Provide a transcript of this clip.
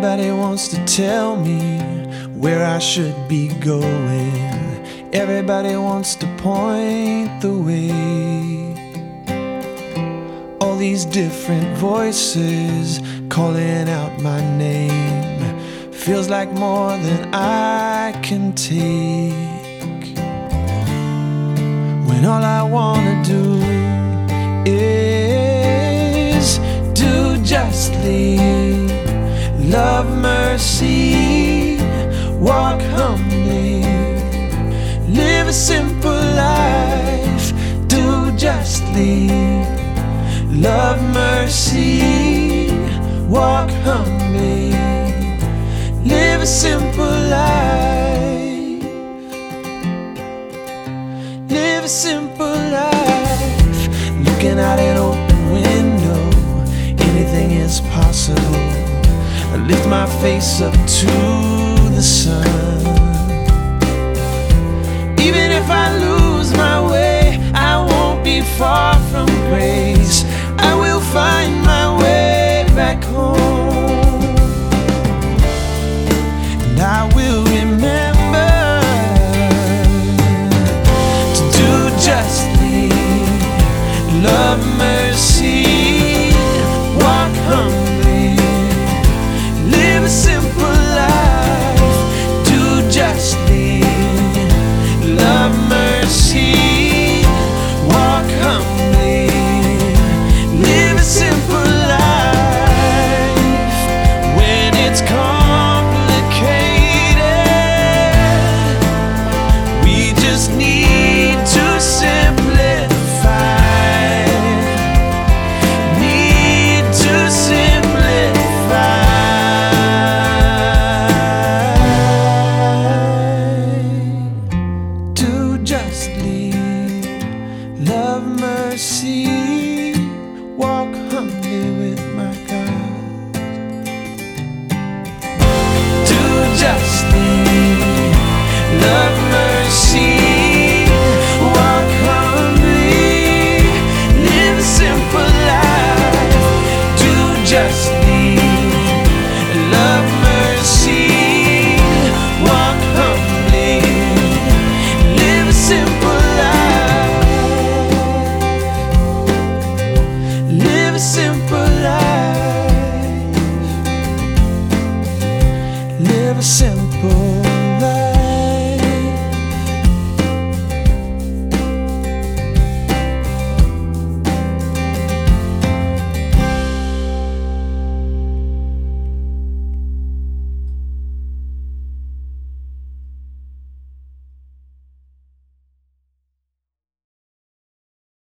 Everybody wants to tell me where I should be going. Everybody wants to point the way. All these different voices calling out my name feels like more than I can take. When all I wanna do is do justly, love mercy, walk humbly, live a simple life, do justly, love mercy, walk humbly, live a simple life, live a simple life. Looking out an open window, anything is possible. I lift my face up to